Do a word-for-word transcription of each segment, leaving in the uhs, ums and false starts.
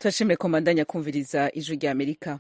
turashimire ko mbandanya kumviriza ijwi rya Amerika.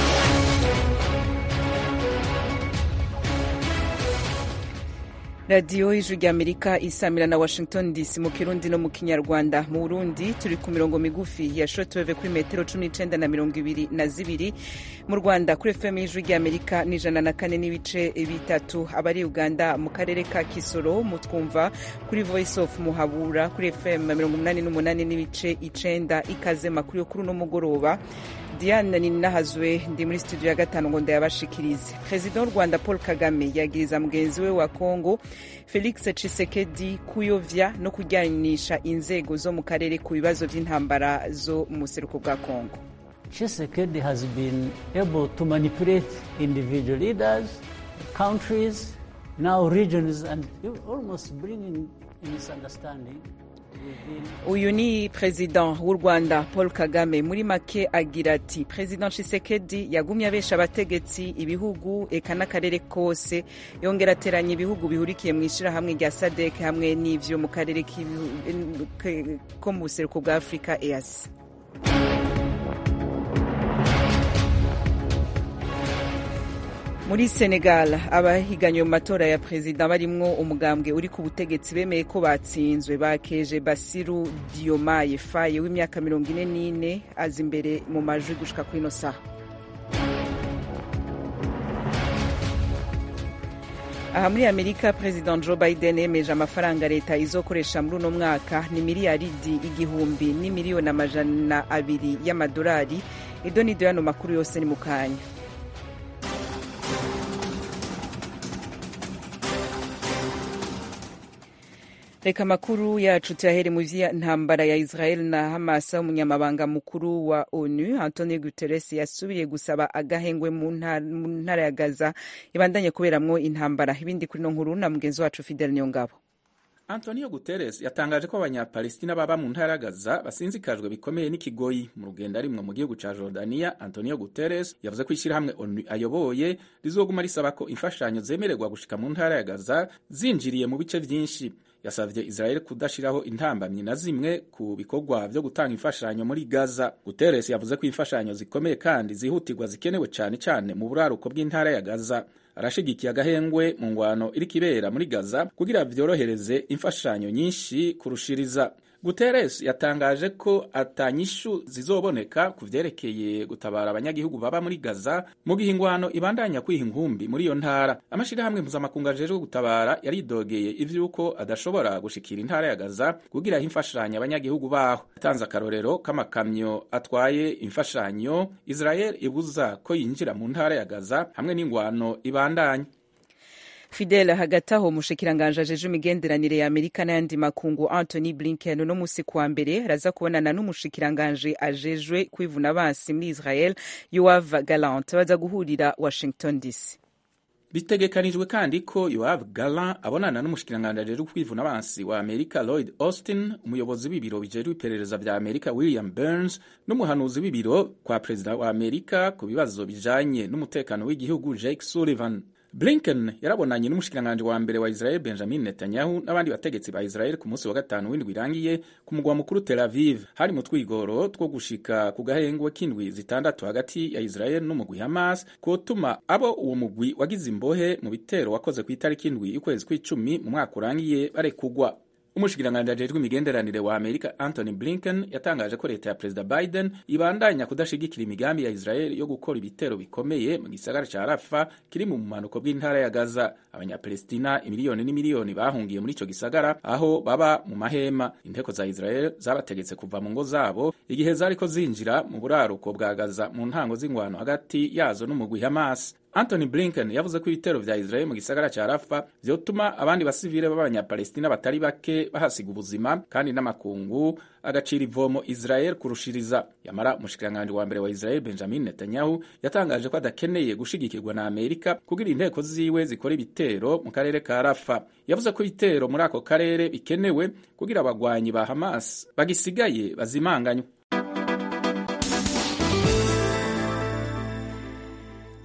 radiyo ijwi rya Amerika isamira na Washington D C mu Kirundi no mu Kinyarwanda. Mu Burundi turi ku mirongo migufi ya shortwave kuri metero cumi n'icenda na mirongo ibiri na zibiri. Mu Rwanda kuri F M y'ijwi rya Amerika ni ijana na kane n'ibice bitatu. Abari Uganda mu karere ka Kisoro mutwumva kuri Voice of Muhabura kuri F M mirongo umunani n'umunani n'ibice icenda. Ikaze makuru yo kuri uno mugoroba. Diane Ninahazwe ndi muri studio ya gatanu ngo ndayabashikirize. President w'u Rwanda Paul Kagame yagiriza mugenzi we wa Kongo Felix Tshisekedi kuyovya no kujyanisha inzego zo mu karere ku bibazo by'intambara zo mu seruko bwa Kongo. Tshisekedi has been able to manipulate individual leaders, countries, now regions, and almost bringing misunderstanding. Uyu ni President w'u Rwanda Paul Kagame. Muri make agira ati President Tshisekedi yagumye abesha abategetsi ibihugu eka n'akarere kose, yongera ateranya ibihugu bihurikiye mu ishirahamwe rya S A D C hamwe n'ivyo mu karere ko mu buseruko bwa Afrika E A C. Muri Senegal abahiganywe mu matora ya perezida barimwo umugambwe uri ku butegetsi bemeye ko batsinzwe. Bakeje Bassirou Diomaye Faye w'imyaka mirongo ine n'ine aza imbere mu majwi gushika kwino saha. Aha muri Amerika President Joe Biden yemeje amafaranga leta izokoresha muri uno mwaka ni miliyaridi igihumbi ni miliyoni amajana abiri y'amadolari. Ido ni doyano makuru yose ni mukanya. Reka makuru yacu tuyahere mu vy'intambara ya Israel na Hamas. Umunyamabanga mukuru wa ONU Antonio Guterres yasubiye gusaba agahengwe mu ntara ya Gaza ibandanye kuberamwo intambara. Ibindi kuri no nkuru na mugenzi wacu Fidel Nyongabo. Antonio Guterres yatangaje ko abanyapalestina baba mu ntara ya Gaza basinzikajwe bikomeye n'ikigoyi. Mu rugendo arimwe mu gihugu ca Jordania, Antonio Guterres yavuze ko ishirahamwe ONU ayoboye rizoguma risaba ko imfashanyo zemererwa gushika mu ntara ya Gaza zinjiriye mu bice vyinshi. Yasavye Israel kudashiraho intambamyi na zimwe ku bikorwa vyo gutanga imfashanyo muri Gaza. Guterres yavuze ko imfashanyo zikomeye kandi zihutirwa zikenewe cane cane mu buraruko bw'intara ya Gaza. Arashigikiye agahengwe mu ngwano iri kibera muri Gaza kugira vyorohereze imfashanyo nyinshi kurushiriza. Guterres yatangaje ko atanyishu zizoboneka kuvyerekeye gutabara abanyagihugu baba muri Gaza mu gihe ingwano ibandanya kwiha inkumbi muri iyo ntara. Amashirahamwe mpuzamakungu ajejwe gutabara yaridogeye ivyuko adashobora gushikira intara ya Gaza kugira imfashanyo abanyagihugu baho. Yatanze akarorero k'amakamyo atwaye imfashanyo Israel ibuza ko yinjira mu ntara ya Gaza hamwe n'ingwano ibandanya. Fidel hagati aho umushikiranganje ajeje imigenderanire ya Amerika n'ayandi makungu Anthony Blinken no musi kwa mbere araza kubonana n'umushikiranganje ajejwe kwivuna abansi muri Israel Yoav Gallant baza guhurira Washington D C. Bitegekanijwe kandi ko Yoav Gallant abonana n'umushikiranganje ajejwe kwivuna abansi wa Amerika Lloyd Austin, umuyobozi w'ibiro bijejwe iperereza vya Amerika William Burns n'umuhanuzi w'ibiro kwa perezida wa Amerika ku bibazo bijanye n'umutekano w'igihugu Jake Sullivan. Blinken yarabonanye n'umushikiranganje wa mbere wa Israel Benjamin Netanyahu n'abandi bategetsi ba Israel ku munsi wa gatanu w'indwi irangiye ku mugwa mukuru Tel Aviv. Hari mu twigoro two gushika ku gahengwe k'indwi zitandatu hagati ya Israel n'umugwi Hamas kotuma abo uwo mugwi wagize imbohe mu bitero wakoze ku itariki indwi y'ukwezi kw'icumi mu mwaka urangiye barekugwa. Umushikiranganje ajejwe imigenderanire wa Amerika Anthony Blinken yatangaje ko leta ya President Biden ibandanya kudashigikira imigambi ya Israel yo gukora ibitero bikomeye mu gisagara ca Rafah kiri mu manuko bw'intara ya Gaza. Abanyapalestina imiliyoni n'imiliyoni bahungiye muri ico gisagara aho baba mu mahema. Inteko za Israel zabategetse kuva mu ngo zabo igihe zariko zinjira mu buraruko bwa Gaza mu ntango z'ingwano hagati yazo n'umugwi Hamas. Anthony Blinken yavuze ko ibitero vya Israel mu gisagara ca Rafah vyotuma abandi basivile b'abanyapalestina batari bake bahasiga ubuzima kandi n'amakungu agacira ivomo Israel kurushiriza. Yamara umushikiranganje wa mbere wa Israel Benjamin Netanyahu yatangaje ko adakeneye gushigikirwa na Amerika kugira inteko ziwe zikora ibitero mu karere ka Rafah. Yavuze ko ibitero muri ako karere bikenewe kugira abagwanyi ba Hamas bagisigaye bazimanganywe.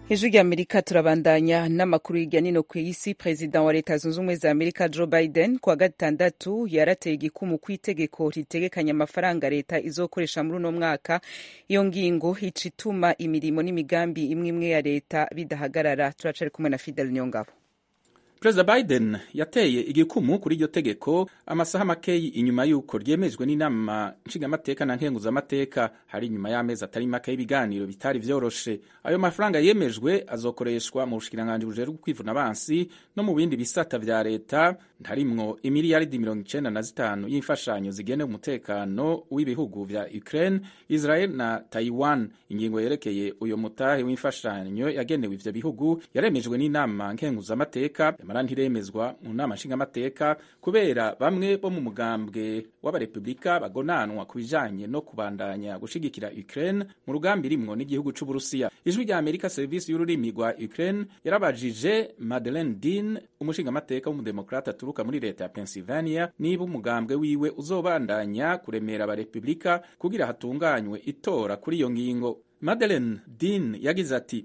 Ijwi rya Amerika turabandanya n'amakuru hirya no hino ku isi. Perezida wa Leta Zunze Ubumwe za Amerika Joe Biden kuwa gatandatu yarateye igikumu ku itegeko ritegekanya amafaranga leta izokoresha muri uno mwaka. Iyo ngingo ica ituma imirimo n'imigambi imwe imwe ya leta bidahagarara. Turacari kumwe na Fidel Nyongabo. Perezida Biden yateye igikumu kuri iryo tegeko amasaha makeyi inyuma y'uko ryemejwe n'inama nshingamateka na nkenguzamateka. Hari inyuma y'amezi atari make y'ibiganiro bitari vyoroshe. Ayo mafaranga yemejwe azokoreshwa mu bushikiranganji bujejwe kwivuna abansi no mu bindi bisata vya leta, harimwo imiliyaridi mirongo icenda na zitanu y'imfashanyo zigenewe umutekano w'ibihugu vya Ukraine, Israel na Taiwan. Ingingo yerekeye uyo mutahe w'imfashanyo yagenewe ivyo bihugu yaremejwe n'inama nkenguzamateka, yamara ntiremezwa mu nama nshingamateka kubera bamwe bo mu mugambwe w'abarepublika bagonanwa ku bijanye no kubandanya gushigikira Ukraine mu rugambi rimwo n'igihugu c'Uburusiya. Ijwi rya Amerika service y'ururimi rwa Ukraine yarabajije Madeleine Dean, umushingamateka w'umudemokrata aturuka muri leta ya Pennsylvania, niba umugambwe wiwe uzobandanya kuremera abarepublika kugira hatunganywe itora kuri iyo ngingo. Madeleine Dean yagize ati: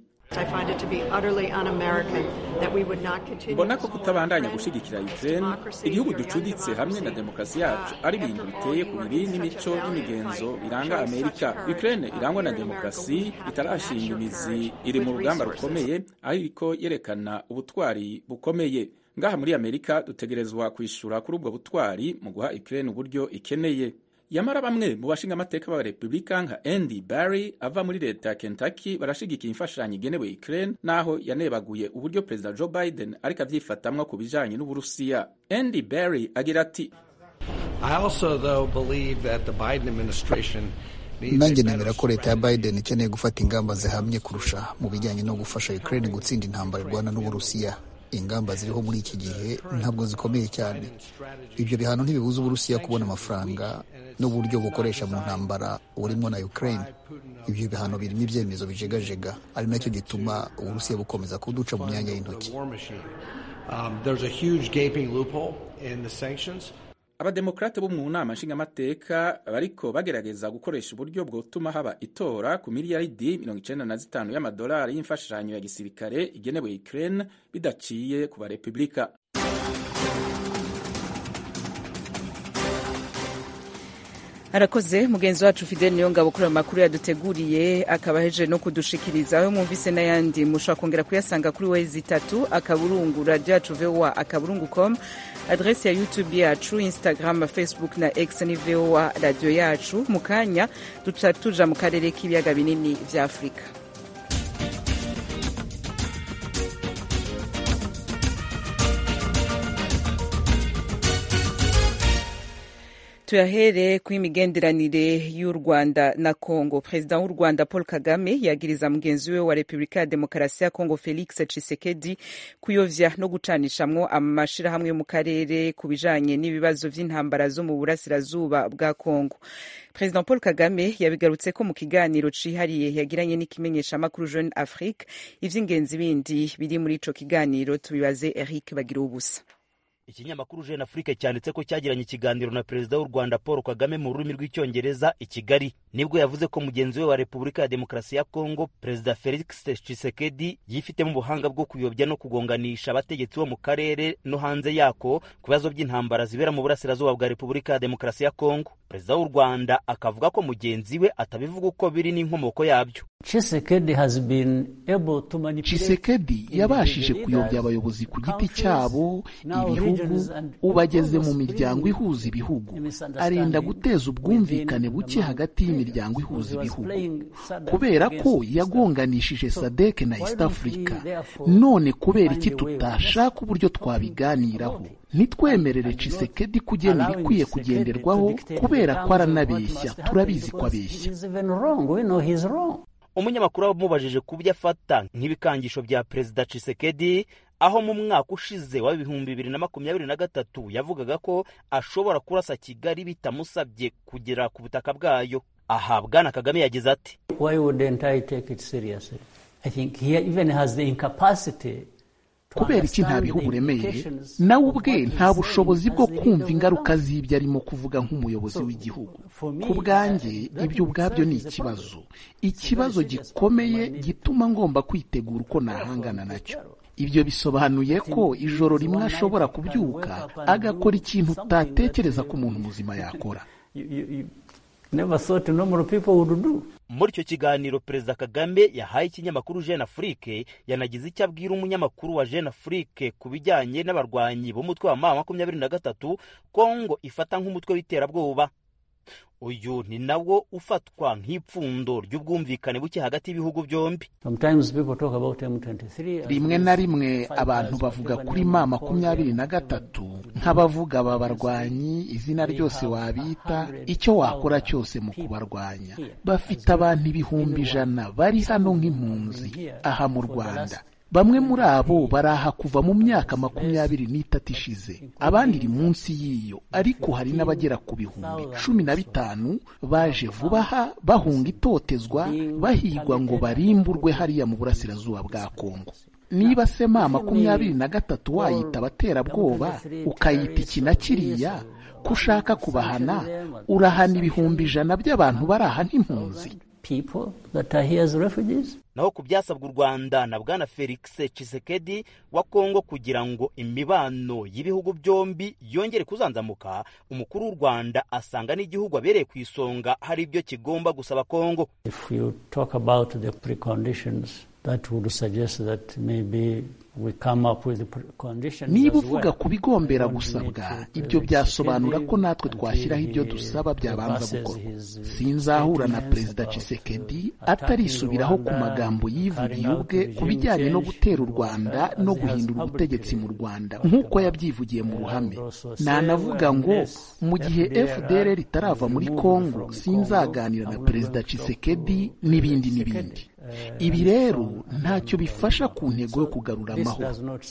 mbona ko kutabandanya gushigikira Ukraine, igihugu ducuditse hamwe na demokarasi yacu, ari ibintu biteye ku biri n'imico n'imigenzo biranga Amerika. Ukraine irangwa na demokarasi itarashinga imizi, iri mu rugamba rukomeye, ariko yerekana ubutwari bukomeye. Ngaha muri Amerika dutegerezwa kwishura kuri ubwo butwari mu guha Ukraine uburyo ikeneye. Yamara bamwe mu bashinga amateka b'aba Republika nka Andy Barry ava muri leta ya Kentucky barashigikiye imfashanyo igenewe Ukraine, naho yanebaguye uburyo Perezida Joe Biden ariko avyifatamwa ku bijanye n'Uburusiya. Andy Barry agira ati: I also though believe that the Biden administration nanjye nemera ko leta ya Biden ikeneye gufata ingamba zihamye kurusha mu bijyanye no gufasha Ukraine gutsinda intambara irwana n'Uburusiya. Ingamba ziriho muri iki gihe ntabwo zikomeye cyane. Ibyo bihano ntibibuza Uburusiya kubona amafaranga n'uburyo bukoresha mu ntambara urimo na Ukraine. Ibyo bihano birimo ibyemezo bijegajega, ari nacyo gituma Uburusiya bukomeza kuduca mu myanya y'intoki. Abademokrate bo mu nama nshingamateka bariko bagerageza gukoresha uburyo bwotuma haba itora ku miliyaridi mirongo icenda na zitanu y'amadolari y'imfashanyo ya gisirikare igenewe Ukraine bidaciye ku barepublika. Arakoze mugenzi wacu Fidel Nyongabo kuri amakuru yaduteguriye, akaba heje no kudushikiriza. Aho mwumvise n'ayandi mushobora kongera kuyasanga kuri wezi itatu akaburungu radio yacu voa akaburungu com, adresse ya YouTube yacu, Instagram, Facebook na X ni voa radio yacu. Mukanya duca tuja mu karere k'ibiyaga binini vya Afrika. Tuyahere ku imigenderanire y'u Rwanda na Kongo. Perezida w'u Rwanda Paul Kagame yagiriza mugenzi we wa Republika ya Demokarasi ya Kongo Felix Tshisekedi kuyovya no gucanishamwo amashirahamwe yo mu karere ku bijanye n'ibibazo vy'intambara zo mu burasirazuba bwa Kongo. Perezida Paul Kagame yabigarutse ko mu kiganiro cihariye yagiranye n'ikimenyesha makuru Jeune Afrique. Ivy'ingenzi bindi biri muri ico kiganiro tubibaze Eric Bagira ubusa. Ikinyamakuru Jeune Afrique cyanditse ko cyagiranye ikiganiro na Perezida w'u Rwanda Paul Kagame mu rurimi rw'icyongereza i Kigali, nibwo yavuze ko mugenzi we wa Republika ya Demokarasi ya Kongo Perezida Felix Tshisekedi yifitemo ubuhanga bwo kuyobya no kugonganisha abategetsi bo mu karere no hanze yako ku bibazo by'intambara zibera mu burasirazuba bwa Republika ya Demokarasi ya Kongo. Perezida w'u Rwanda akavuga ko mugenzi we atabivuga uko biri n'inkomoko yabyo. Tshisekedi has been able to manipulate. Tshisekedi yabashije kuyobya abayobozi ku giti cyabo, ibihugu, ubageze mu miryango ihuza ibihugu, arenda guteza ubwumvikane buke hagati y'imiryango ihuza ibihugu, kubera ko yagonganishije SADC na East Africa. None kubera iki tutashaka uburyo twabiganiraho? Nitwemerere Tshisekedi kugena ibikwiye kugenderwaho, kubera ko aranabeshya, turabizi ko abeshya. Umunyamakuru wamubajije kubyo afata nk'ibikangisho bya Perezida Tshisekedi, aho mu mwaka ushize wa ibihumbi bibiri na makumyabiri na gatatu yavugaga ko ashobora kurasa Kigali bitamusabye kugera ku butaka bwayo. Aha Bwana Kagame yagize ati: Why wouldn't I take it seriously? I think he even has the incapacity kubera iki ntabiha uburemere nawe ubwe nta bushobozi bwo kumva ingaruka z'ibyo arimo kuvuga nk'umuyobozi w'igihugu. Ku bwanjye ibyo ubwabyo ni ikibazo ikibazo gikomeye gituma ngomba kwitegura uko nahangana nacyo. Ibyo bisobanuye ko ijoro rimwe ashobora kubyuka agakora ikintu utatekereza ko umuntu muzima yakora. Muri icyo kiganiro Perezida Kagame yahaye ikinyamakuru Jeune Afrique yanagize icyo abwira umunyamakuru wa Jeune Afrique ku bijyanye n'abarwanyi b'umutwe wa M makumyabiri na gatatu Kongo ifata nk'umutwe w'iterabwoba. Uyu ni nawo ufatwa nk'ipfundo ry'ubwumvikane buke hagati y'ibihugu byombi. Rimwe na rimwe abantu bavuga kuri M makumyabiri na gatatu nk'abavuga aba barwanyi izina ryose wabita, icyo wakora cyose mu kubarwanya. Bafite abantu ibihumbi ijana bari hano nk'impunzi aha mu Rwanda. Bamwe muri abo baraha kuva mu myaka makumyabiri n'itatu ishize, abandi iri munsi y'iyo, ariko hari n'abagera ku bihumbi cumi na bitanu baje vuba aha bahunga itotezwa bahigwa ngo barimburwe hariya mu burasirazuba bwa Kongo. Niba se M makumyabiri na gatatu wayita abaterabwoba ukayita iki na kiriya, ko ushaka kubahana urahana ibihumbi ijana by'abantu baraha nk'impunzi. Naho ku byasabwa u Rwanda na Bwana Felix Tshisekedi wa Kongo kugira ngo imibano y'ibihugu byombi yongere kuzanzamuka, umukuru w'u Rwanda asanga n'igihugu abereye ku isonga hari ibyo kigomba gusaba Kongo. If you talk about the preconditions, that would suggest that maybe we come up with the conditions. Niba uvuga ku bigombera gusabwa, ibyo byasobanura ko natwe twashyiraho ibyo dusaba byabanza gukorwa. Sinzahura na Perezida Tshisekedi atarisubiraho ku magambo yivugiye ubwe ku bijyanye no gutera u Rwanda no guhindura ubutegetsi mu Rwanda nk'uko yabyivugiye mu ruhame. Nanavuga ngo mu gihe F D L R itarava muri Kongo sinzaganira na Perezida Tshisekedi n'ibindi n'ibindi. Ibi rero ntacyo bifasha ku ntego yo kugarura amahoro.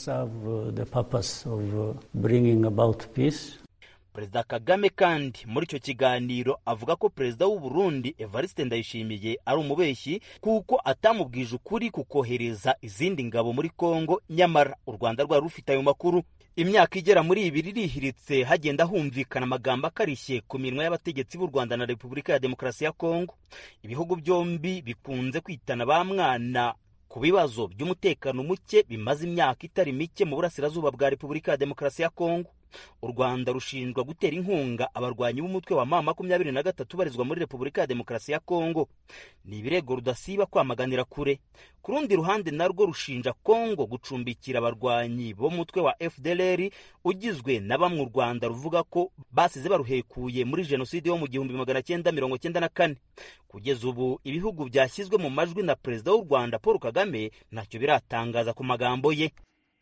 Perezida Kagame kandi muri icyo kiganiro avuga ko Perezida w'u Burundi Evariste Ndayishimiye ari umubeshyi kuko atamubwije ukuri kukohereza izindi ngabo muri Kongo, nyamara u Rwanda rwari rufite ayo makuru. Imyaka igera muri ibiri irihiritse hagenda humvikana amagambo akarishye ku minwa y'abategetsi b'u Rwanda na Repubulika ya Demokarasi ya Kongo. Ibihugu byombi bikunze kwitana ba mwana ku bibazo by'umutekano muke bimaze imyaka itari mike mu burasirazuba bwa Repubulika ya Demokarasi ya Kongo. U Rwanda rushinjwa gutera inkunga abarwanyi b'umutwe wa M makumyabiri na gatatu barizwa muri Repubulika ya Demokarasi ya Kongo. Ni ibirego rudasiba kwamaganira kure. Ku rundi ruhande narwo rushinja Kongo gucumbikira abarwanyi b'umutwe wa F D L R ugizwe na bamwe u Rwanda ruvuga ko basize baruhekuye muri jenoside yo mu gihumbi magana cyenda mirongo cyenda na kane. Kugeza ubu ibihugu byashyizwe mu majwi na Perezida w'u Rwanda Paul Kagame ntacyo biratangaza ku magambo ye.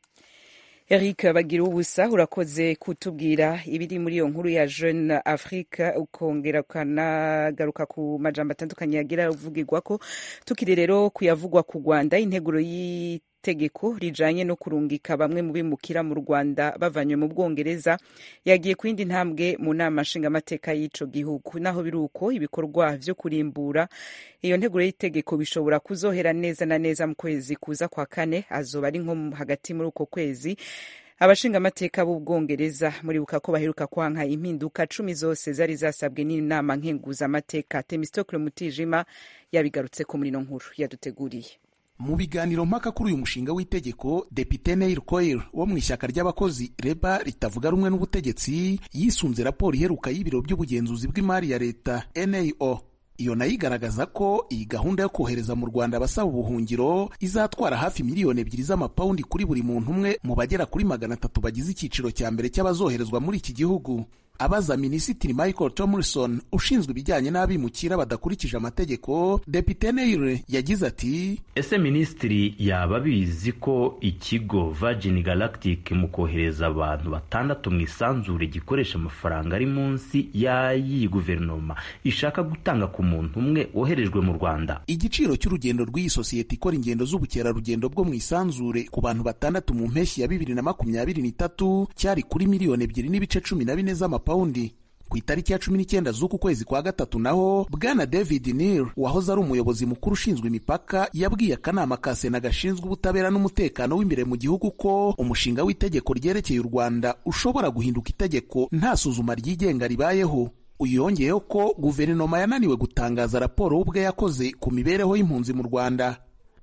Eric Bagira ubusa urakoze kutubwira ibiri muri iyo nkuru ya Jeune Afrique, ukongera kanagaruka ku majambo atandukanye yagira uvugirwa ko tukiri rero kuyavugwa ku Rwanda. Integuro y'itegeko rijanye no kurungika bamwe mu bimukira mu Rwanda bavanywe mu Bwongereza yagiye ku yindi ntambwe mu nama nshingamateka y'ico gihugu. Naho biruko ibikorwa vyo kurimbura iyo nteguro y'itegeko bishobora kuzohera neza na neza mu kwezi kuza kwa kane, azoba ari nko hagati muri uko kwezi. Abashingamateka b'Ubwongereza muribuka ko baheruka kwanka impinduka cumi zose zari zasabwe n'inama nkenguza amateka. Temistokle Mutijima yabigarutse ko muri no nkuru yaduteguriye. Mu biganiro mpaka kuri uyu mushinga w'itegeko, Depite Neil Coyle wo mu ishyaka ry'abakozi Leba ritavuga rumwe n'ubutegetsi yisunze raporo iheruka y'ibiro by'ubugenzuzi bw'imari ya leta N A O. Iyo nayo igaragaza ko iyi gahunda yo kohereza mu Rwanda abasaba ubuhungiro izatwara hafi miliyoni ebyiri z'amapawundi kuri buri muntu umwe mu bagera kuri magana atatu bagize icyiciro cya mbere cy'abazoherezwa muri iki gihugu. Abaza Minisitiri Michael Tomlinson ushinzwe ibijyanye n'abimukira badakurikije amategeko, Depite Neil yagize ati: ese Minisitiri yaba bizi ko ikigo Virgin Galactic mu kohereza abantu batandatu mu isanzure gikoresha amafaranga ari munsi y'ayi guverinoma ishaka gutanga ku muntu umwe woherejwe mu Rwanda? Igiciro cy'urugendo rw'iyi sosiyete ikora ingendo z'ubukerarugendo bwo mu isanzure ku bantu batandatu mu mpeshyi ya bibiri na makumyabiri n'itatu cyari kuri miliyoni ebyiri n'ibice cumi na bine z'amapawundi. Ku itariki ya cumi n'icyenda z'uku kwezi kwa gatatu naho bwana David Neal wahoze ari umuyobozi mukuru ushinzwe imipaka yabwiye akanama ka Sena gashinzwe ubutabera n'umutekano w'imbere mu gihugu ko umushinga w'itegeko ryerekeye u Rwanda ushobora guhinduka itegeko nta suzuma ryigenga ribayeho. Uyu yongeyeho ko guverinoma yananiwe gutangaza raporo ubwe yakoze ku mibereho y'impunzi mu Rwanda.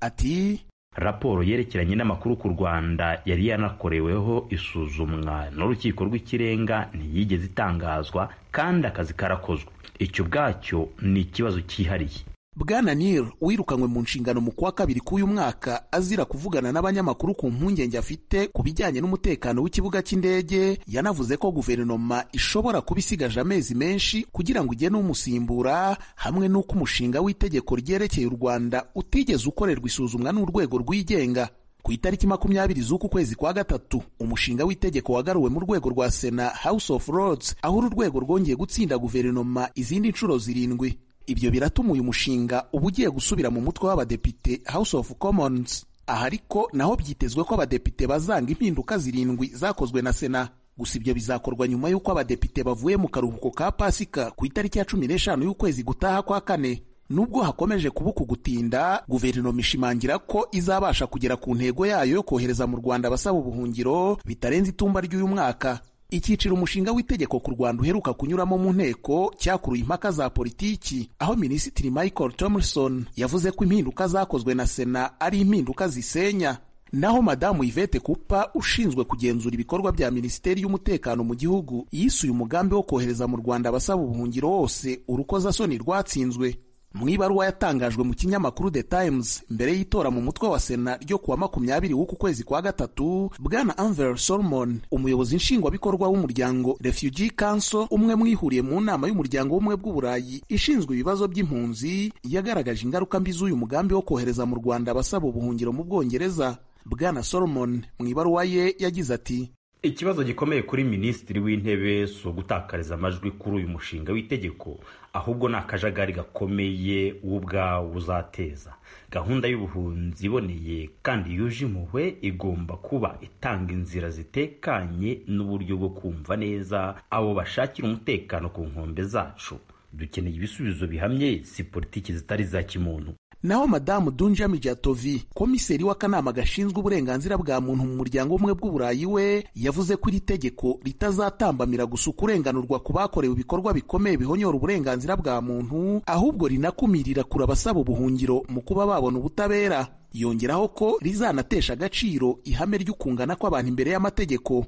Ati raporo yerekeranye n'amakuru ku Rwanda yari yanakoreweho isuzumwa n'urukiko rw'ikirenga ntiyigeze itangazwa kandi akazi karakozwe. Icyo bwacyo ni ikibazo cyihariye. Bwana Neal wirukanywe mu nshingano mu kwa kabiri k'uyu mwaka azira kuvugana n'abanyamakuru ku mpungenge afite ku bijyanye n'umutekano w'ikibuga cy'indege, yanavuze ko guverinoma ishobora kuba isigaje amezi menshi kugira ngo ugene umusimbura, hamwe n'uko umushinga w'itegeko ryerekeye u Rwanda utigeze ukorerwa isuzumwa n'urwego rwigenga. Ku itariki makumyabiri z'uku kwezi kwa gatatu umushinga w'itegeko wagaruwe mu rwego rwa Sena House of Lords, aho uru rwego rwongeye gutsinda guverinoma izindi nshuro zirindwi. Ibyo biratuma uyu mushinga uba ugiye gusubira mu mutwe w'abadepite House of Commons. Aha ariko naho byitezwe ko abadepite bazanga impinduka zirindwi zakozwe na Sena. Gusa ibyo bizakorwa nyuma y'uko abadepite bavuye mu karuhuko ka Pasika ku itariki ya cumi n'eshanu y'ukwezi gutaha kwa kane. Nubwo hakomeje kuba uku gutinda, guverinoma ishimangira ko izabasha kugera ku ntego yayo yo kohereza mu Rwanda abasaba ubuhungiro bitarenze itumba ry'uyu mwaka. Icyiciro umushinga w'itegeko ku Rwanda uheruka kunyuramo mu nteko cyakuruye impaka za politiki, aho Minisitiri Michael Thompson yavuze ko impinduka zakozwe na Sena ari impinduka zisenya. Naho Madamu Yvette Cooper ushinzwe kugenzura ibikorwa bya Minisiteri y'Umutekano mu gihugu yisuye umugambi wo kohereza mu Rwanda abasaba ubuhungiro wose urukozasoni rwatsinzwe. Mu ibaruwa yatangajwe mu kinyamakuru The Times mbere y'itora mu mutwe wa Sena ryo kuwa makumyabiri w'uku kwezi kwa gatatu, bwana Anver Solomon umuyobozi nshingwabikorwa w'umuryango Refugee Council, umwe mwihuriye mu nama y'umuryango w'ubumwe bw'Uburayi ishinzwe ibibazo by'impunzi, yagaragaje ingaruka mbi z'uyu mugambi wo kohereza mu Rwanda abasaba ubuhungiro mu Bwongereza. Bwana Solomon mu ibaruwa ye yagize ati ikibazo gikomeye kuri Minisitiri w'Intebe so gutakariza amajwi kuri uyu mushinga w'itegeko, ahubwo ni akajagari gakomeye ubwawo uzateza. Gahunda y'ubuhunzi iboneye kandi yuje impuhwe igomba kuba itanga inzira zitekanye n'uburyo bwo kumva neza abo bashakira umutekano ku nkombe zacu. Dukeneye ibisubizo bihamye, si politiki zitari za kimuntu. Naho Madamu Dunja Mijatovi, komiseri w'akanama gashinzwe uburenganzira bwa muntu mu muryango w'ubumwe bw'Uburayi, we yavuze ko iri tegeko ritazatambamira gusa kurenganurwa ku bakorewe ibikorwa bikomeye bihonyora uburenganzira bwa muntu, ahubwo rinakumirira kure abasaba ubuhungiro mu kuba babona ubutabera. Yongeraho ko rizanatesha agaciro ihame ry'ukungana kw'abantu imbere y'amategeko.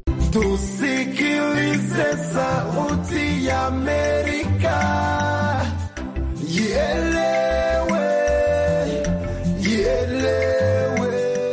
Tusikilize sauti ya Amerika, ielewe, ielewe,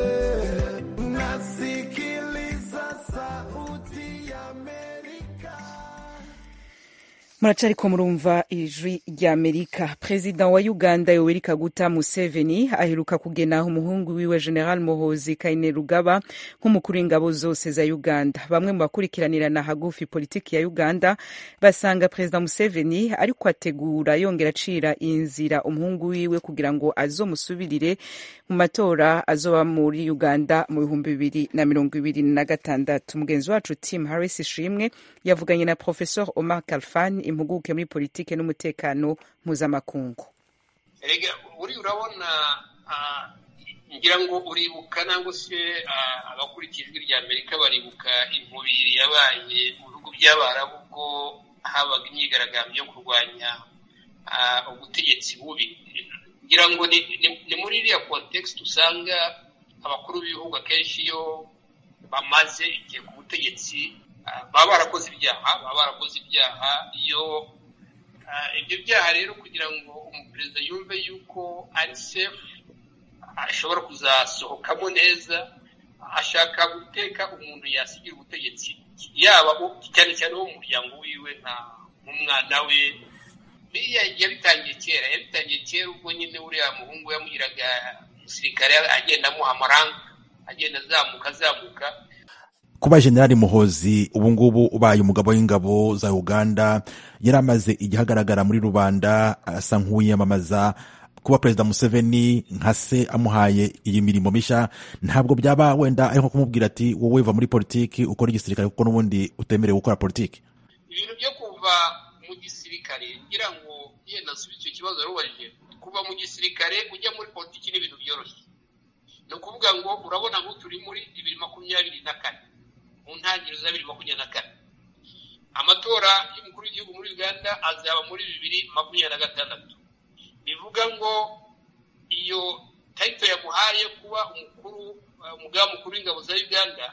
nasikiliza sauti ya Amerika. Muracariko murumva ijwi rya Amerika. President wa Uganda Yoweri Kaguta Museveni aheruka kugena umuhungu wiwe General Muhoozi Kainerugaba nk'umukuru w'ingabo zose za Uganda. Bamwe mu bakurikiranirana hagufi politiki ya Uganda basanga President Museveni ariko ategura yongera acira inzira umuhungu wiwe kugira ngo azomusubirire mu matora azoba muri Uganda mu bihumbi bibiri na mirongo ibiri na gatandatu. Mugenzi wacu Tim Harris Ishimwe yavuganye na Professor Omar Kalfan, impuguke muri politike n'umutekano mpuzamakungu. Erega uri urabona ngira ngo uribuka nangwa se abakurikijwe rya Amerika baribuka inkubiri yabaye mu bihugu by'Abarabu ubwo habaga imyigaragambyo yo kurwanya ubutegetsi bubi. Ngira ngo ni muri iriya context usanga abakuru b'ibihugu akenshi iyo bamaze igihe ku butegetsi baba barakoze ibyaha baba barakoze ibyaha iyo ibyo byaha rero kugira ngo umuperezida yumve yuko ari safe ashobora kuzasohokamo neza, ashaka guteka umuntu yasigira ubutegetsi, yaba cyane cyane wo mu muryango wiwe nka umwana we. Yabitangiye kera yabitangiye kera ubwo nyine uriya muhungu yamuhiraga umusirikare agenda amuha amaranga agenda azamuka azamuka. Kuba General Muhoozi ubu ngubu ubaye umugabo w'ingabo za Uganda, yari amaze igihe agaragara muri rubanda asa nk'uwiyamamaza. Kuba Perezida Museveni nka se amuhaye iyi mirimo mishya, ntabwo byaba wenda ariko kumubwira ati wowe va muri politiki ukora igisirikare kuko n'ubundi utemerewe gukora politiki? Ibintu byo kuva gisirikare ngira ngo yenda nsubize icyo kibazo yarubajije kuva mu gisirikare ujya muri politiki n'ibintu byoroshye ni ukuvuga ngo urabona ngo turi muri bibiri makumyabiri na kane mu ntangiriro za bibiri makumyabiri na kane amatora y'umukuru w'igihugu muri Uganda azaba muri bibiri makumyabiri na gatandatu bivuga ngo iyo tayito yamuhaye kuba umukuru umugaba mukuru w'ingabo za Uganda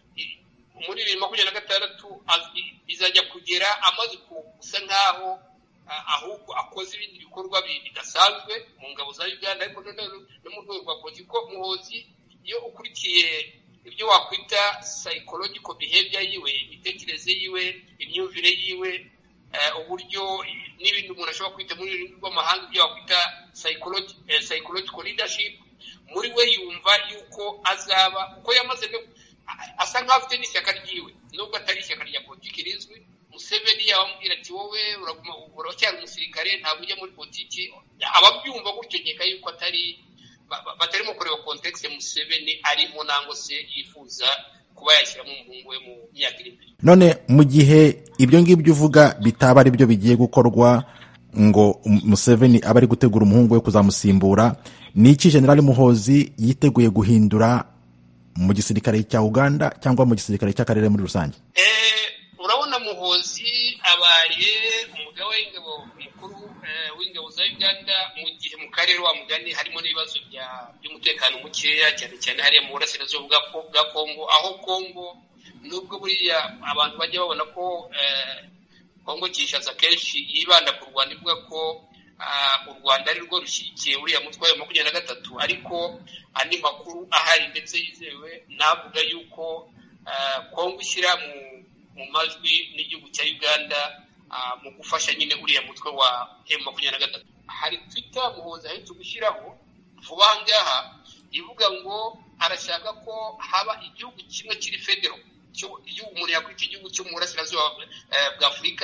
muri bibiri makumyabiri na gatandatu bizajya kugera amaze gusa nk'aho ahubwo akoze ibindi bikorwa bidasanzwe mu ngabo za Uganda ariko no mu rwego rwa politiko Muhoozi iyo ukurikiye ibyo wakwita psychological behavior yiwe imitekerereze yiwe imyumvire yiwe uburyo n'ibindi umuntu ashobora kwita muri rurimi rw'amahanga ibyo wakwita psychological leadership muri we yumva yuko azaba uko yamaze asa nk'aho afite n'ishyaka ryiwe nubwo atari ishyaka rya politiki rizwi Museveni yamubwira ati wowe uracyari umusirikare ntabwo ujya muri politiki ababyumva gutyo nkeka yuko atari batarimo kureba context Museveni arimo nango se yifuza kuba yashyiramo umuhungu we mu myaka iri imbere. None mu gihe ibyo ngibyo uvuga bitaba ari byo bigiye gukorwa ngo Museveni aba ari gutegura umuhungu we kuzamusimbura, ni iki General Muhoozi yiteguye guhindura mu gisirikare cya Uganda cyangwa mu gisirikare cy'akarere muri rusange? Eh urabona Muhoozi abaye umugaba w'ingabo mukuru w'ingabo za Uganda mu gihe mu karere wa mugani harimo n'ibibazo by'umutekano mukeya cyane cyane hariya mu burasirazuba bwa Kongo, aho Kongo nubwo buriya abantu bajya babona ko Kongo Kinshasa kenshi yibanda ku Rwanda ivuga ko u Rwanda ari rwo rushyigikiye uriya mutwe wa makumyabiri na gatatu, ariko andi makuru ahari ndetse yizewe navuga yuko Kongo ishyira mu mu majwi n'igihugu cya Uganda mu gufasha nyine uriya mutwe wa M makumyabiri na gatatu. Hari Twitter Muhoozi ahita gushyiraho vuba ngaha ivuga ngo arashaka ko haba igihugu kimwe kiri federal igihugu umuntu yakwita igihugu cyo mu burasirazuba bwa Afurika,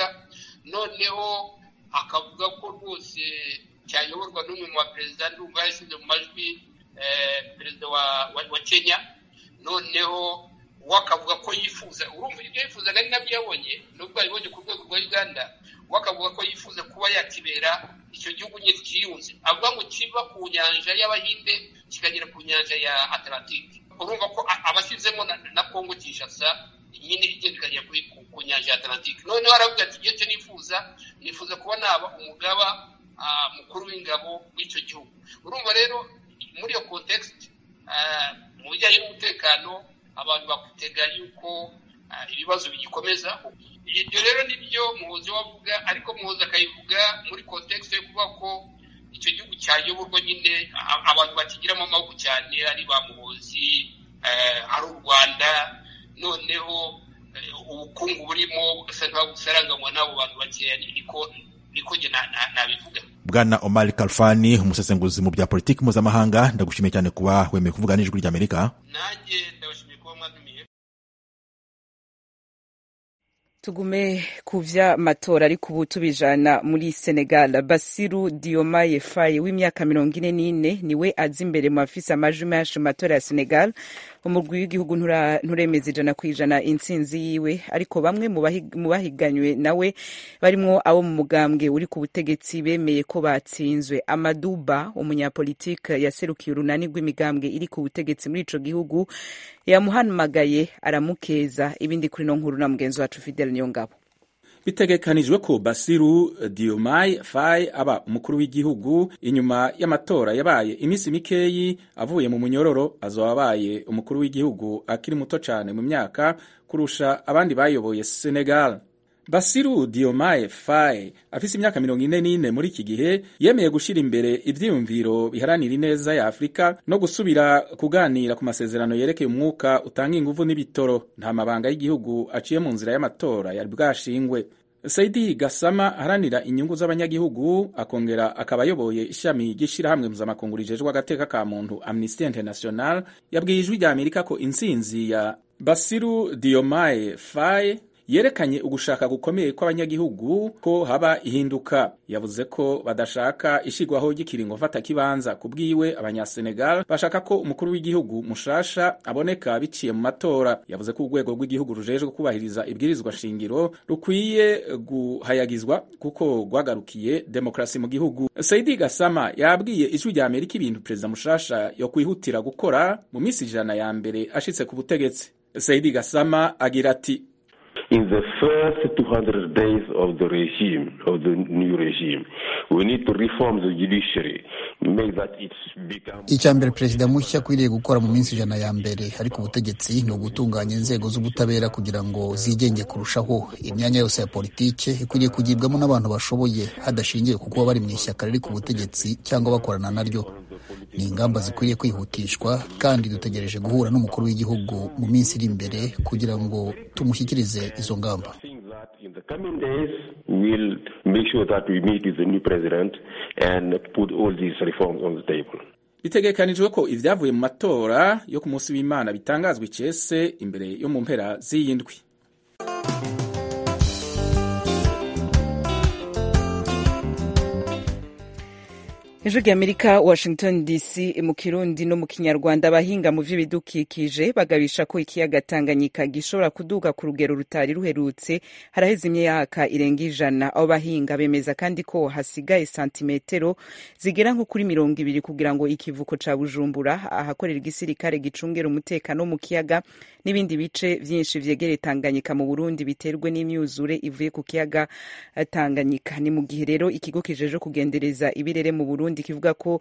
noneho akavuga ko rwose cyayoborwa n'umwe mu baperezida ndumva yashyize mu majwi perezida wa Kenya, noneho wakavuga ko yifuza urumva ibyo yifuzaga ari nabyo yabonye nubwo yabonye ku rwego rwa Uganda, wakavuga ko yifuza kuba yakibera icyo gihugu nyine kiyunze, avuga ngo kiva ku nyanja y'Abahinde kikagera ku nyanja ya Atlantique. Urumva ko abashyizemo na Kongo Kinshasa nyine igenda ikajya ku nyanja ya Atlantique. Noneho aravuga ati igihe cyo nifuza nifuza kuba naba umugaba mukuru w'ingabo w'icyo gihugu. Urumva rero muri iyo context mu bijyanye n'umutekano abantu bakutega yuko ibibazo bigikomeza. Ibyo rero nibyo Muhoozi wavuga, ariko Muhoozi akayivuga muri context yo kuvuga ko icyo gihugu cyayoborwa nyine abantu bakigiramo amaboko cyane ari ba Muhoozi, ari u Rwanda, noneho ubukungu burimo ugasa nkaho busaranganywa n'abo bantu bakeya, niko niko njye nabivuga. Bwana Omar Kalfani, umusesenguzi mu bya politiki mpuzamahanga, ndagushimiye cyane kuba wemeye kuvuga n'ijwi ry'Amerika. Nanjye ndabashimiye kuba mwadumiye. Tugume kuvya matora ariko ubu tubijana muri Senegal. Bassirou Diomaye Faye w'imyaka mirongo ine n'ine niwe azi imbere mu afisa amajwi menshi mu matora ya Senegal. Umurwi w'igihugu nturemeza ijana ku ijana intsinzi yiwe, ariko bamwe mu bahiganywe nawe barimwo abo mu mugambwe uri ku butegetsi bemeye ko batsinzwe. Amadou Ba, umunyapolitike yaserukiye urunani rw'imigambwe iri ku butegetsi muri ico gihugu, yamuhamagaye aramukeza. Ibindi kuri no nkuru na mugenzi wacu Fidel Niyongabo. Bitegekanijwe ko Bassirou Diomaye Faye aba umukuru w'igihugu inyuma y'amatora yabaye imisi mikeyi avuye mu munyororo, azoba abaye umukuru w'igihugu akiri muto cyane mu myaka kurusha abandi bayoboye Senegal. Bassirou Diomaye Faye afise imyaka mirongo ine n'ine muri iki gihe yemeye gushira imbere ivyiyumviro biharanira ineza ya Afrika no gusubira kuganira ku masezerano yerekeye umwuka utanga inguvu n'ibitoro. Nta mabanga y'igihugu aciye mu nzira y'amatora yari bwashingwe. Saidi Gassama aharanira inyungu z'abanyagihugu akongera akaba ayoboye ishami ry'ishirahamwe mpuzamakungu rijejwe agateka ka muntu Amnesty International yabwiye ijwi rya Amerika ko intsinzi ya Bassirou Diomaye Faye yerekanye ugushaka gukomeye kw'abanyagihugu ko haba ihinduka. Yavuze ko badashaka ishigwaho ry'ikiringo mfata kibanza. Kubwiwe abanyasenegal bashaka ko umukuru w'igihugu mushasha aboneka biciye mu matora. Yavuze ko urwego rw'igihugu rujejwe kubahiriza ibwirizwa shingiro rukwiye guhayagizwa kuko rwagarukiye demokrasi mu gihugu. Saidi Gassama yabwiye ijwi rya Amerika ibintu perezida mushasha yo kwihutira gukora mu minsi ijana ya mbere ashitse ku butegetsi. Saidi Gassama agira ati: In the first two hundred days of the regime, of the new regime, we need to reform the judiciary, make that it's become... Icyambere perezida mushya akwiriye gukora mu minsi ijana ya mbere ariko ubutegetsi no gutunganya inzego z'ubutabera kugira ngo zigenge kurushaho. Imyanya yose ya politike ikwiriye kugibwamo n'abantu bashoboye hadashingiye ku kuba bari mu ishyaka riri ku butegetsi cyangwa bakorana naryo. Ni ingamba zikwiriye kwihutishwa kandi dutegereje guhura n'umukuru w'igihugu mu minsi iri imbere kugira ngo tumushyikirize izo ngamba. In the coming days, we'll make sure that we meet with the new president and put all these reforms on the table. Bitegekanijwe ko ivyavuye mu matora yo ku munsi w'Imana bitangazwa icese imbere yo mu mpera z'iyindwi. Ijwi ry'Amerika, Washington D C, mu Kirundi no mu Kinyarwanda. Abahinga mu vy'ibidukikije bagabisha ko ikiyaga Tanganyika gishobora kuduga ku rugero rutari ruherutse haraheze imyaka irenga ijana. Abo bahinga bemeza kandi ko hasigaye santimetero zigera nko kuri mirongo ibiri kugira ngo ikivuko ca Bujumbura ahakorera igisirikare gicungera umutekano mu kiyaga n'ibindi bice vyinshi vyegereye Tanganyika mu Burundi biterwe n'imyuzure ivuye ku kiyaga Tanganyika. Ni mu gihe rero ikigo kijeje kugendereza ibirere mu Burundi kivuga ko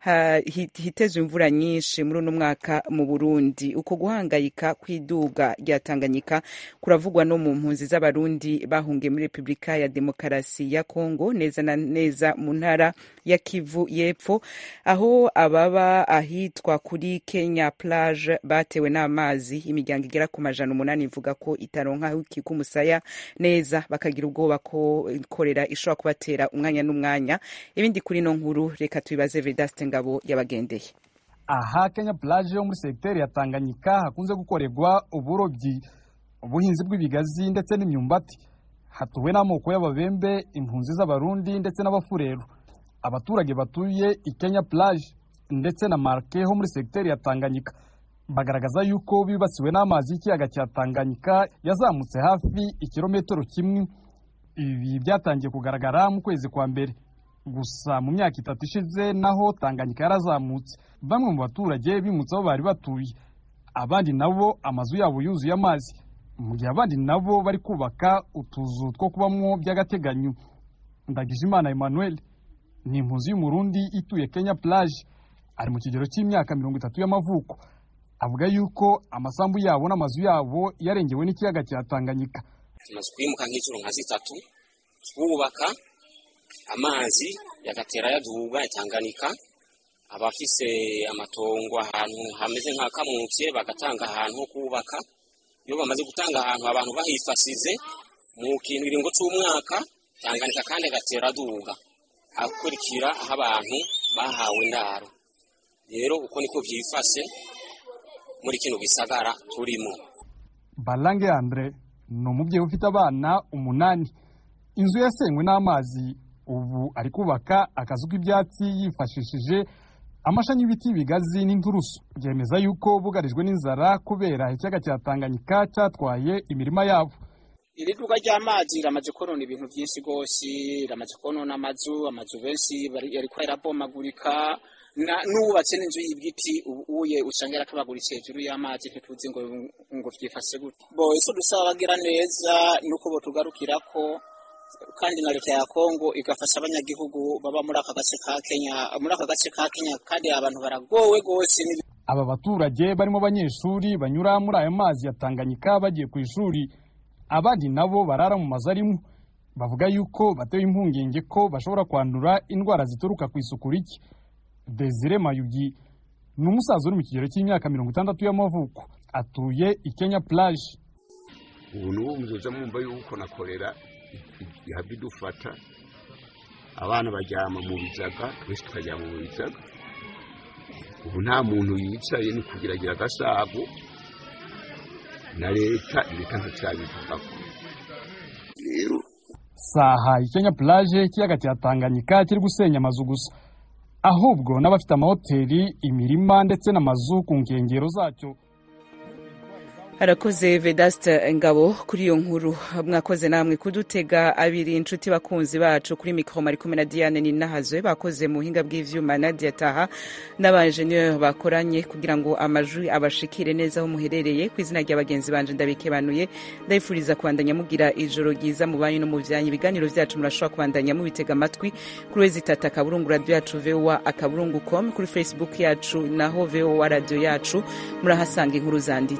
hitezwe imvura nyinshi muri uno mwaka mu Burundi. Uko guhangayika kwiduga rya Tanganyika kuravugwa no mu mpunzi z'abarundi bahungiye muri Republika ya Demokarasi ya Kongo, neza na neza mu ntara ya Kivu y'Epfo, aho ababa ahitwa kuri Kenya Plage batewe n'amazi. Imiryango igera ku majana umunani ivuga ko itaronka aho kikumusaya neza, bakagira ubwoba ko korera ishobora kubatera umwanya n'umwanya. Ibindi kuri no nkuru reka tubibaze Vedaste Ngabo yabagendeye. Aha Kenya Plage yo muri secteur ya Tanganyika hakunze gukorerwa uburobyi, ubuhinzi bw'ibigazi ndetse n'imyumbati. Hatuwe n'amoko y'ababembe, impunzi z'abarundi ndetse n'abafurero. Abaturage batuye i Kenya Plage ndetse na Marke ho muri secteur ya Tanganyika bagaragaza yuko bibasiwe n'amazi y'ikiyaga cya Tanganyika yazamutse hafi ikirometero kimwe. Ibi byatangiye kugaragara mu kwezi kwa mbere. Gusa mu myaka itatu ishize naho Tanganyika yarazamutse. Bamwe mu baturage bimutse aho bari batuye, abandi nabo amazu yabo yuzuye amazi, mu gihe abandi nabo bari kubaka utuzu two kubamwo by'agateganyo. Ndagijimana Emmanuel ni impunzi y'umurundi ituye Kenya Plage, ari mu kigero cy'imyaka mirongo itatu y'amavuko. Avuga yuko amasambu yabo n'amazu yabo yarengewe n'ikiyaga cya Tanganyika. Tumaze kwimuka nk'inshuro nka zitatu, twubaka amazi yagatera yaduga Tanganyika. Abafise amatongo ahantu hameze nka Kamutse bagatanga ahantu ho kubaka. Iyo bamaze gutanga ahantu abantu bahifasize mu kintu iringo cy'umwaka, Tanganyika kandi gatera duga akurikira aho abantu bahawe ndaro. Rero uko niko vyifase muri kino gisagara turimo. Balange Andre no mubyeyi ufite abana umunani. Inzu yasenywe n'amazi, ubu ari kubaka akazu k'ibyatsi yifashishije amashami y'ibiti bigazi n'inturusu. Byemeza yuko bugarijwe n'inzara kubera ikiyaga cya Tanganyika cyatwaye imirima yabo. Iri duka ry'amazi ramaze konona ibintu byinshi gose, ramaze konona amazu, amazu benshi bari ariko yarabomagurika. Nubatse n'inzu y'ibiti ubuye usanga yaratubaguritse hejuru y'amazi, ntituzi ngo ngo vyifashe gute. Bo iso dusaba bagira neza nuko bo tugarukirako, kandi na leta ya Kongo igafasha abanyagihugu baba muri aka gace ka Kenya, muri aka gace ka Kenya kandi abantu baragowe gose. Aba baturage barimo abanyeshuri banyura muri aya mazi ya Tanganyika bagiye ku ishuri, abandi nabo barara mu mazarimu. Bavuga yuko batewe impungenge ko bashobora kwandura indwara zituruka ku isuku rike. Desire Mayugi ni umusaza uri mu kigero cy'imyaka mirongo itandatu y'amavuko, atuye i Kenya Plage. Ubu n'ubu muzoza mwumva yuko nakorera ihabidufata, abana bajyama mu bizaga, twese tukajyama mu bizaga. Ubu nta muntu yicaye ni kugiragira agasago, na leta leta ntacyabivugako rero saha Kenya plage ikiyaga cya Tanganyika kiri gusenya amazu gusa, ahubwo n'abafite amahoteli, imirima ndetse n'amazu ku nkengero zacyo. Harakoze Vedaste Ngabo kuri iyo nkuru. Mwakoze namwe kudutega abiri inshuti bakunzi bacu kuri mikro mari kumwe na Diane Ninahazwe, bakoze mu hinga bw'ivyuma Nadia Taha n'abanjeneur bakoranye kugira ngo amajwi abashikire neza aho muherereye. Kwizina ry'abagenzi banje ndabikebanuye, ndayifuriza kwandanya mugira ijoro ryiza mu banyu no mu vyanyu. Ibiganiro vyacu murashobora kwandanya mubitega amatwi kuri wezi tata kaburungu radio yacu V O A akaburungu com, kuri Facebook yacu naho V O A radio yacu murahasanga inkuru zandi